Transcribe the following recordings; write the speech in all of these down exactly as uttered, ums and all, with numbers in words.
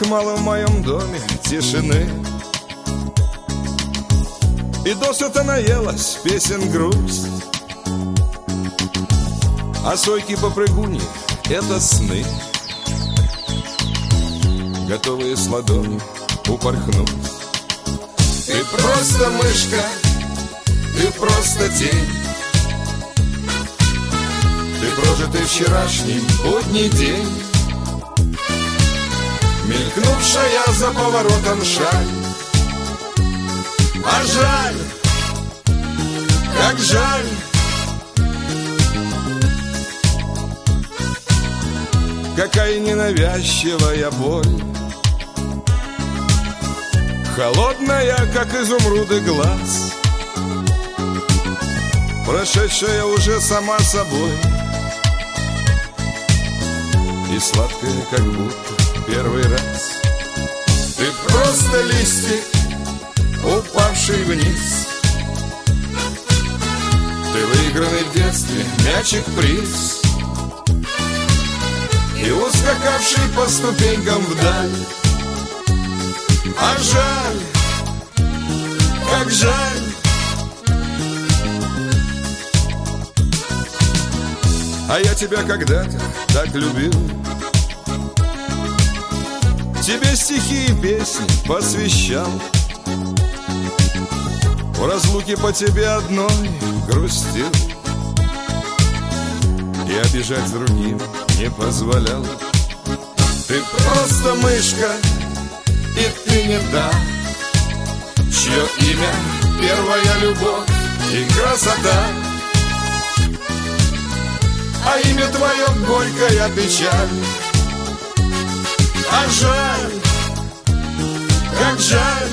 Как мало в моем доме тишины, и досыта наелась песен грусть. А сойки-попрыгуни — это сны, готовые с ладони упорхнуть. Ты просто мышка, ты просто тень, ты прожитый вчерашний будний день, мелькнувшая за поворотом шаль. А жаль, как жаль, какая ненавязчивая боль, холодная, как изумруды, глаз, прошедшая уже сама собой, и сладкая, как будто первый раз. Ты просто листик, упавший вниз, ты выигранный в детстве мячик-приз, и ускакавший по ступенькам вдаль. А жаль, как жаль, а я тебя когда-то так любил, тебе стихи и песни посвящал, в разлуке по тебе одной грустил, и обижать другим не позволял. Ты просто мышка, и ты не та, чье имя первая любовь и красота, а имя твое горькая печаль. А жаль, как жаль,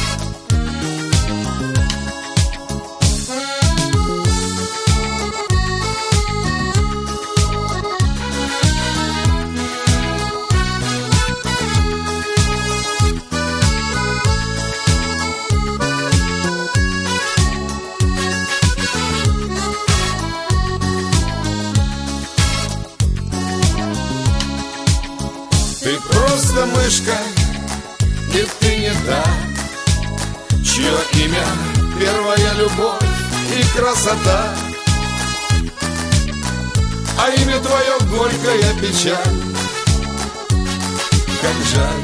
ты просто мышка, и ты не та, чье имя первая любовь и красота, а имя твое горькая печаль. Как жаль,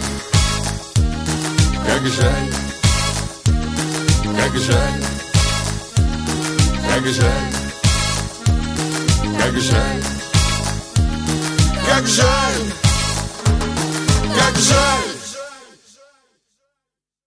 как жаль, как жаль, как жаль, как жаль, как жаль, как жаль.